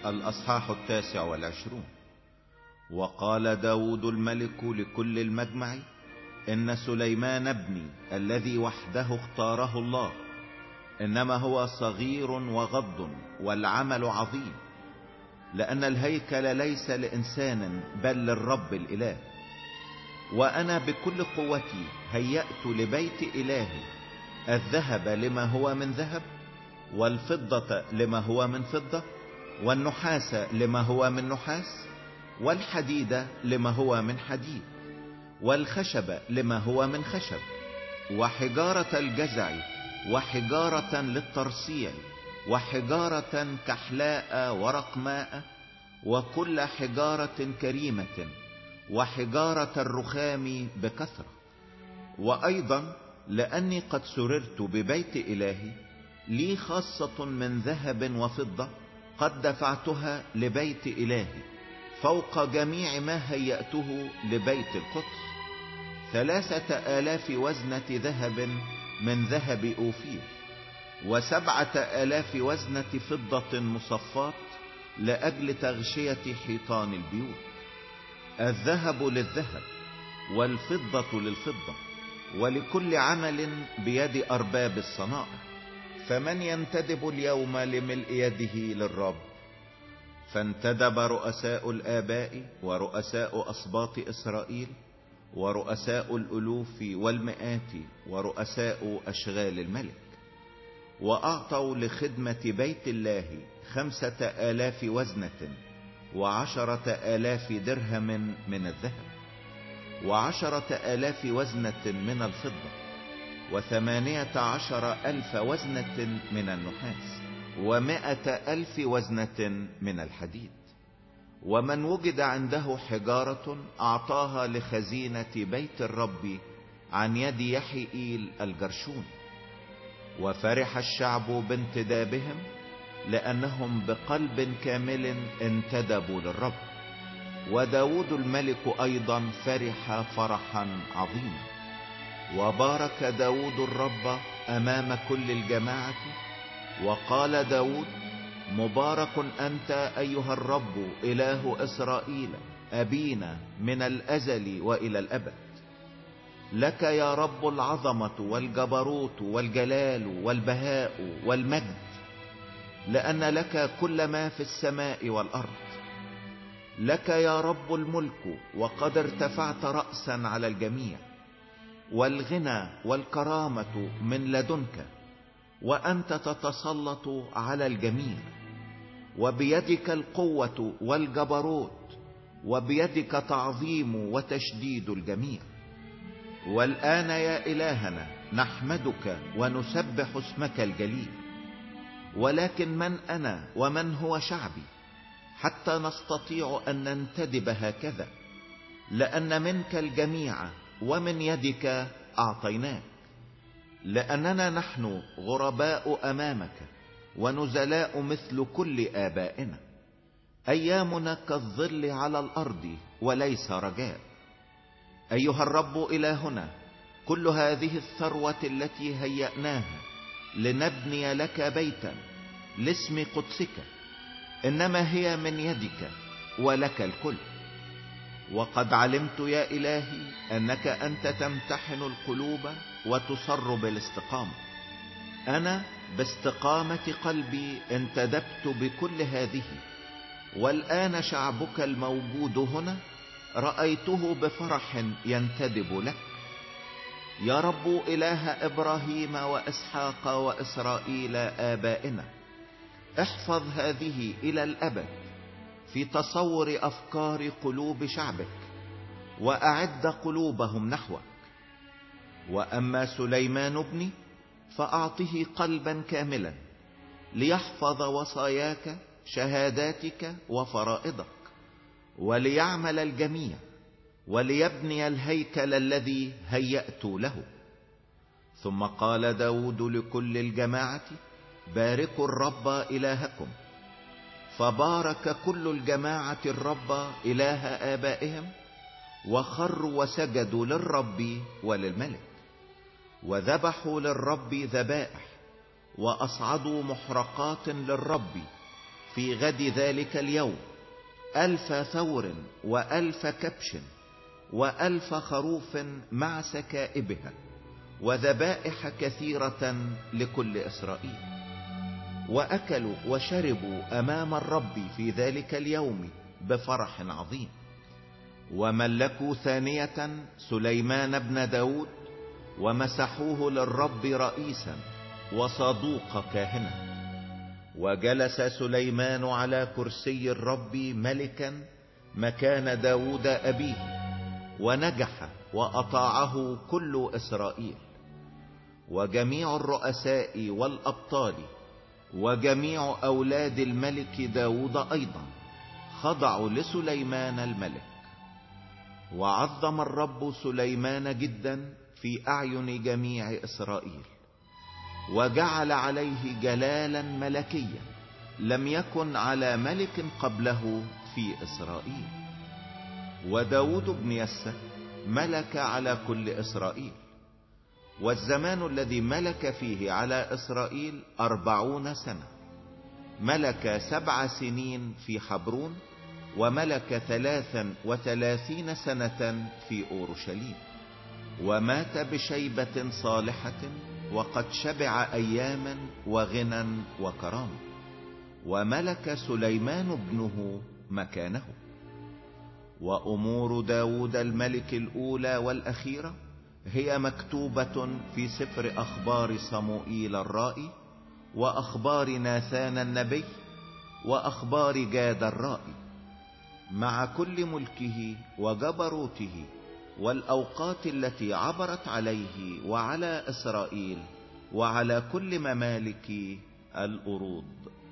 الأصحاح 29. وقال داود الملك لكل المجمع: إن سليمان ابني الذي وحده اختاره الله، إنما هو صغير وغض والعمل عظيم، لأن الهيكل ليس لإنسان بل للرب الإله. وأنا بكل قوتي هيأت لبيت إلهي الذهب لما هو من ذهب، والفضة لما هو من فضة، والنحاس لما هو من نحاس، والحديد لما هو من حديد، والخشب لما هو من خشب، وحجارة الجزع، وحجارة للترصيع، وحجارة كحلاء ورقماء، وكل حجارة كريمة، وحجارة الرخام بكثرة. وأيضا لأني قد سررت ببيت إلهي، لي خاصة من ذهب وفضة قد دفعتها لبيت إلهي فوق جميع ما هيأته لبيت القدس: 3000 وزنة ذهب من ذهب أوفير، و7000 وزنة فضة مصفات لأجل تغشية حيطان البيوت. الذهب للذهب، والفضة للفضة، ولكل عمل بيد أرباب الصنائع. فمن ينتدب اليوم لملء يده للرب؟ فانتدب رؤساء الآباء ورؤساء أسباط إسرائيل ورؤساء الألوف والمئات ورؤساء أشغال الملك، وأعطوا لخدمة بيت الله 5000 وزنة، 10,000 درهم من الذهب، 10,000 وزنة من الفضة، 18,000 وزنة من النحاس، 100,000 وزنة من الحديد. ومن وجد عنده حجارة أعطاها لخزينة بيت الرب عن يد يحيئيل الجرشون. وفرح الشعب بانتدابهم، لأنهم بقلب كامل انتدبوا للرب. وداود الملك أيضا فرح فرحا عظيما. وبارك داود الرب أمام كل الجماعة، وقال داود: مبارك أنت أيها الرب إله إسرائيل أبينا من الأزل وإلى الأبد. لك يا رب العظمة والجبروت والجلال والبهاء والمجد، لأن لك كل ما في السماء والأرض. لك يا رب الملك، وقد ارتفعت رأسا على الجميع، والغنى والكرامة من لدنك، وأنت تتسلط على الجميع، وبيدك القوة والجبروت، وبيدك تعظيم وتشديد الجميع. والآن يا إلهنا نحمدك ونسبح اسمك الجليل. ولكن من أنا ومن هو شعبي حتى نستطيع أن ننتدب هكذا؟ لأن منك الجميع ومن يدك أعطيناك، لأننا نحن غرباء أمامك ونزلاء مثل كل آبائنا. أيامنا كالظل على الأرض وليس رجاء. أيها الرب إلهنا، كل هذه الثروة التي هيأناها لنبني لك بيتا لاسم قدسك إنما هي من يدك، ولك الكل. وقد علمت يا إلهي أنك أنت تمتحن القلوب وتصر بالاستقامة. أنا باستقامة قلبي انتدبت بكل هذه، والآن شعبك الموجود هنا رأيته بفرح ينتدب لك. يا رب إله إبراهيم وإسحاق وإسرائيل آبائنا، احفظ هذه إلى الأبد في تصور أفكار قلوب شعبك، وأعد قلوبهم نحوك. وأما سليمان ابني فأعطه قلبا كاملا ليحفظ وصاياك شهاداتك وفرائضك، وليعمل الجميع، وليبني الهيكل الذي هيأت له. ثم قال داود لكل الجماعة: باركوا الرب إلهكم. فبارك كل الجماعة الرب إله آبائهم، وخروا وسجدوا للرب وللملك، وذبحوا للرب ذبائح، وأصعدوا محرقات للرب في غد ذلك اليوم 1000 ثور و1000 كبش و1000 خروف مع سكائبها وذبائح كثيرة لكل إسرائيل. وأكلوا وشربوا أمام الرب في ذلك اليوم بفرح عظيم. وملكوا ثانية سليمان بن داود ومسحوه للرب رئيسا وصادوق كاهنا. وجلس سليمان على كرسي الرب ملكا مكان داود أبيه، ونجح وأطاعه كل إسرائيل. وجميع الرؤساء والأبطال وجميع أولاد الملك داود أيضا خضعوا لسليمان الملك. وعظم الرب سليمان جدا في أعين جميع إسرائيل، وجعل عليه جلالا ملكيا لم يكن على ملك قبله في إسرائيل. وداود بن يسى ملك على كل إسرائيل. والزمان الذي ملك فيه على إسرائيل 40 سنة. ملك 7 سنين في حبرون، وملك 33 سنة في أورشليم. ومات بشيبة صالحة، وقد شبع أياما وغنى وكرامة. وملك سليمان ابنه مكانه. وأمور داود الملك الأولى والأخيرة هي مكتوبة في سفر أخبار صموئيل الرائي، وأخبار ناثان النبي، وأخبار جاد الرائي، مع كل ملكه وجبروته والأوقات التي عبرت عليه وعلى إسرائيل وعلى كل ممالك الأرود.